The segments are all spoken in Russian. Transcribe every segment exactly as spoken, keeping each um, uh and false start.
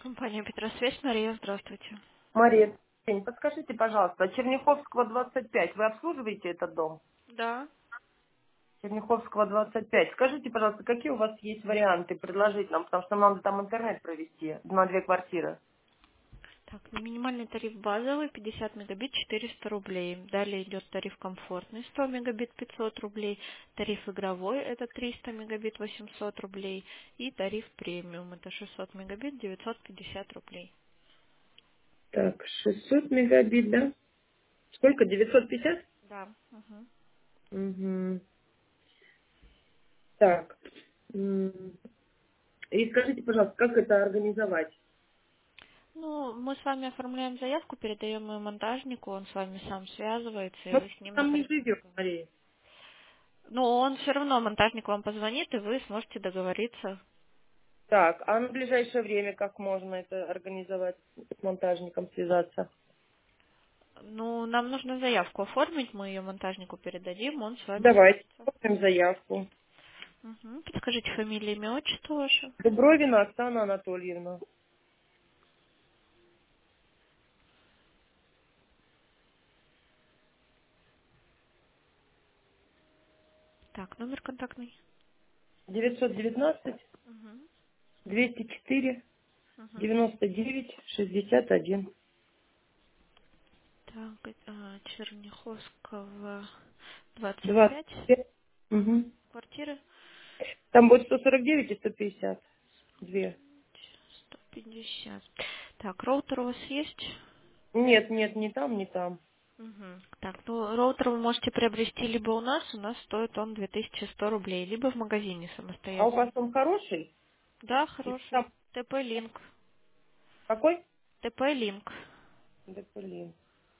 Компания Петросвязь, Мария, здравствуйте. Мария, подскажите, пожалуйста, Черняховского двадцать пять, вы обслуживаете этот дом? Да. Черняховского двадцать пять. Скажите, пожалуйста, какие у вас есть варианты предложить нам, потому что нам надо там интернет провести на две квартиры. Так, ну, минимальный тариф базовый пятьдесят мегабит четыреста рублей. Далее идет тариф комфортный сто мегабит пятьсот рублей. Тариф игровой это триста мегабит восемьсот рублей. И тариф премиум это шестьсот мегабит девятьсот пятьдесят рублей. Так, шестьсот мегабит, да? Сколько? девятьсот пятьдесят? Да. Мгм. Угу. Так. м, И скажите, пожалуйста, как это организовать? Ну, мы с вами оформляем заявку, передаем ее монтажнику, он с вами сам связывается, и Мы вы с ним там не напрямую живем, договоритесь. Мария. Но он все равно, монтажник вам позвонит, и вы сможете договориться. Так, а на ближайшее время как можно это организовать, с монтажником связаться? Ну, нам нужно заявку оформить, мы ее монтажнику передадим, он с вами Давайте, свяжется. оформим заявку. Угу. Подскажите фамилию, имя, отчество ваше. Дубровина Оксана Анатольевна. Так, номер контактный. девятьсот девятнадцать Угу. двести четыре Угу. девяносто девять шестьдесят один. Так, а, Черняховского двадцать двадцать пять. пять. Угу. Квартиры Там будет сто сорок девять и сто пятьдесят. Две. сто пятьдесят. Так, роутер у вас есть? Нет, нет, не там, не там. Угу. Так, ну роутер вы можете приобрести либо у нас, у нас стоит он две тысячи сто рублей, либо в магазине А у вас самостоятельно. он хороший? Да, Или хороший. там ТП-линк. какой? ТП-линк. Да блин.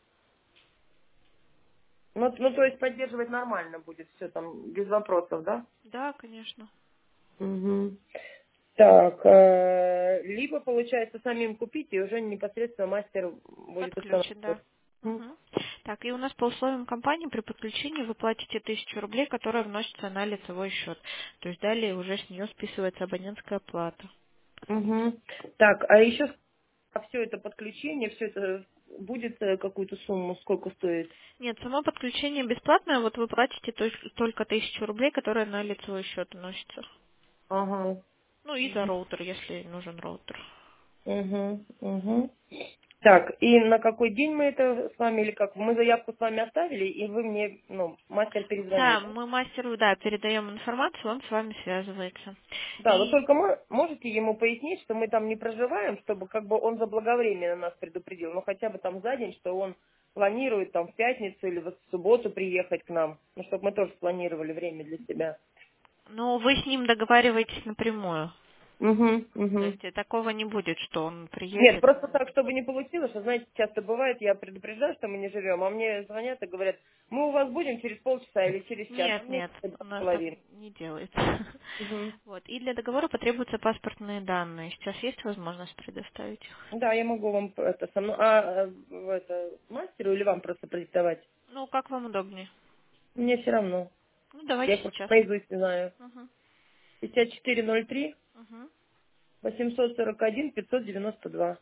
Ну, ну, то есть поддерживать нормально будет все там, без вопросов, да? Да, конечно. Угу. Так, э, либо получается самим купить, и уже непосредственно мастер будет Подключит, да. устанавливать. Мгм. Мгм. Так, и у нас по условиям компании при подключении вы платите тысячу рублей, которая вносится на лицевой счет. То есть далее уже с нее списывается абонентская плата. Мгм. Так, а еще все это подключение, все это будет э, какую-то сумму, сколько стоит? Нет, само подключение бесплатное, вот вы платите то- только тысячу рублей, которая на лицевой счет вносится. Ага. Ну и за роутер, если нужен роутер. Угу, угу. Так, и на какой день мы это с вами, или как? Мы заявку с вами оставили, и вы мне, ну, мастер Да, перезвонит, да? мы мастеру, да, передаем информацию, он с вами связывается. Да, вы И только мо- можете ему пояснить, что мы там не проживаем, чтобы как бы он заблаговременно нас предупредил, ну хотя бы там за день, что он планирует там в пятницу или вот в субботу приехать к нам, ну чтобы мы тоже спланировали время для себя. ну, вы с ним договариваетесь напрямую. Угу, То угу. есть э, такого не будет, что он Нет, приедет. просто так, чтобы не получилось, что, знаете, часто бывает, я предупреждаю, что мы не живем, а мне звонят и говорят, мы у вас будем через полчаса или через час, а Нет, мне нет, у нас так половина. не делается. Угу. Вот. И для договора потребуются паспортные данные. Сейчас есть возможность предоставить их? Да, я могу вам это со мной, а, а, в это, мастеру или вам просто продиктовать? Ну, как вам удобнее. Мне все равно. Ну, Я давайте их просто сейчас. наизусть не знаю. Угу. пятьдесят четыре ноль три Угу. восемьсот сорок один пятьсот девяносто два.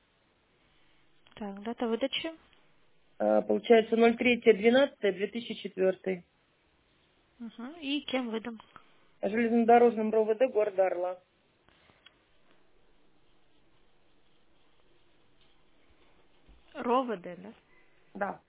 Так, дата выдачи. А, получается ноль три двенадцать две тысячи четыре. Угу. И кем выдам? Железнодорожным РОВД города Орла. РОВД, да? Да.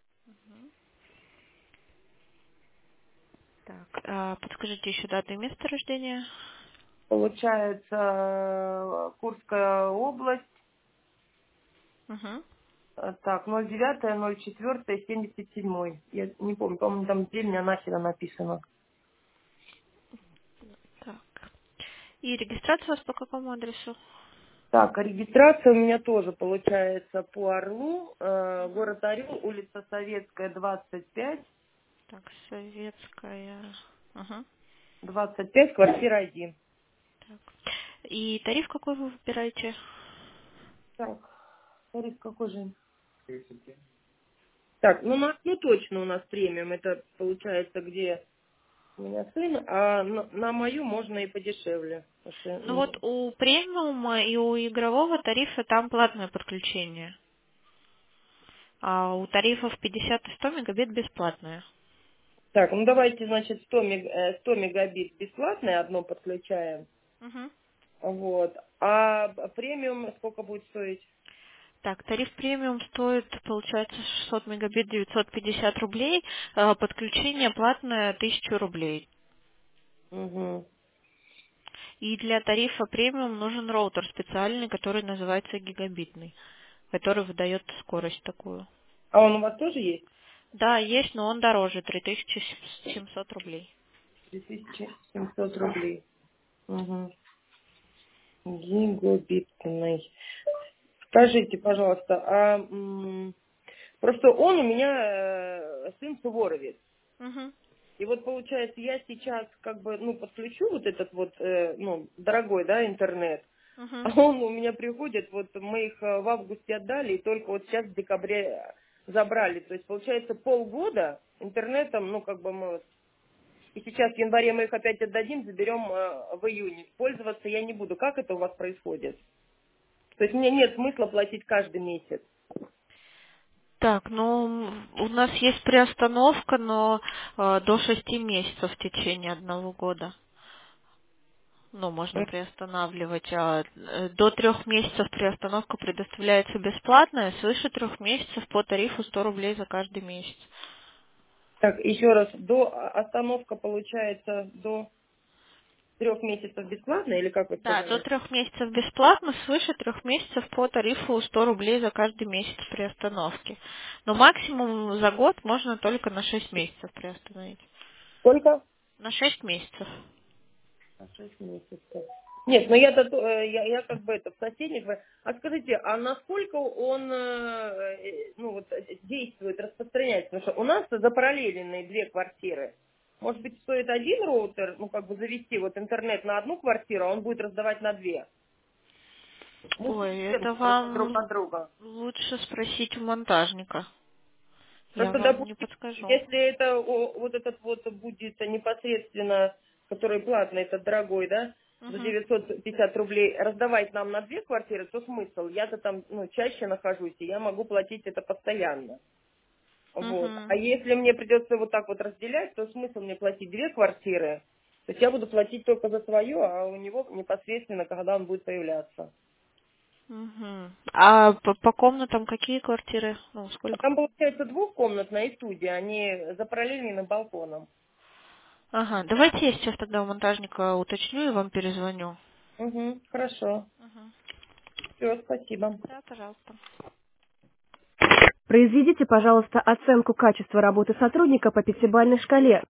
Так, а подскажите еще дату и место рождения. Получается э, Курская область. Угу. э, Так, ноль девять ноль четыре семьдесят семь. Я не помню, по-моему, там деревня Анахина написано. Так. И регистрация у вас по какому адресу? Так, а регистрация у меня тоже получается по Орлу, э, Угу. город Орел, улица Советская, двадцать пять, Так, советская. Угу. двадцать пять, квартира один. Так. И тариф какой вы выбираете? Так, тариф какой же? Так, ну, у нас, ну точно у нас премиум, это получается где? У меня сын, а на, на мою можно и подешевле. Потому что, Ну ну, вот у премиума и у игрового тарифа там платное подключение, а у тарифов пятьдесят и сто мегабит бесплатное. так, ну давайте, значит, сто, мег- э, сто мегабит бесплатное одно подключаем. Мгм. Вот. А премиум сколько будет стоить? Так, тариф премиум стоит, получается, шестьсот мегабит девятьсот пятьдесят рублей, а подключение платное тысячу рублей. Угу. И для тарифа премиум нужен роутер специальный, который называется гигабитный, который выдает скорость такую. А он у вас тоже есть? Да, есть, но он дороже, три тысячи семьсот рублей. три тысячи семьсот рублей. Угу. Гигабитный. Скажите, пожалуйста, а м, просто он у меня э, сын суворовец. Мгм, И вот получается, я сейчас как бы, ну, подключу вот этот вот, э, ну, дорогой, да, интернет, а мгм. он у меня приходит, вот мы их э, в августе отдали, и только вот сейчас в декабре забрали. То есть, получается, полгода интернетом, ну, как бы мы вот, и сейчас в январе мы их опять отдадим, заберем э, в июне. Пользоваться я не буду. Как это у вас происходит? То есть мне нет смысла платить каждый месяц. Так, ну, у нас есть приостановка, но э, до шести месяцев в течение одного года. Ну, можно приостанавливать, а э, до трех месяцев приостановка предоставляется бесплатная, свыше трех месяцев по тарифу сто рублей за каждый месяц. Так, еще раз, до остановка получается до трех месяцев бесплатно, или как вы Да, до сказали? трех месяцев бесплатно, свыше трех месяцев по тарифу сто рублей за каждый месяц приостановки. Но максимум за год можно только на шесть месяцев приостановить. Сколько? На шесть месяцев. На шесть месяцев. Нет, ну я, я, я как бы это в соседних. А скажите, а насколько он э, э, ну, вот, э, действует, распространяется? Потому что у нас запараллеленные две квартиры. Может быть, стоит один роутер, ну, как бы завести вот интернет на одну квартиру, а он будет раздавать на две. Мы Ой, смотрим это просто друг вам от друга. лучше спросить у монтажника. Я Просто, вам не допустим, подскажу. если это о, вот этот вот будет непосредственно, который платный, этот дорогой, да, за Угу. девятьсот пятьдесят рублей раздавать нам на две квартиры, то смысл? Я-то там ну, чаще нахожусь, и я могу платить это постоянно. Вот. Угу. А если мне придется вот так вот разделять, то смысл мне платить две квартиры? То есть я буду платить только за свое, а у него непосредственно, когда он будет появляться. Угу. А по, по комнатам какие квартиры? Ну, сколько? Там получается двухкомнатная и студия, они за параллельным балконом. Ага, давайте я сейчас тогда у монтажника уточню и вам перезвоню. Угу, хорошо. Угу. Все, спасибо. Да, пожалуйста. Произведите, пожалуйста, оценку качества работы сотрудника по пятибалльной шкале.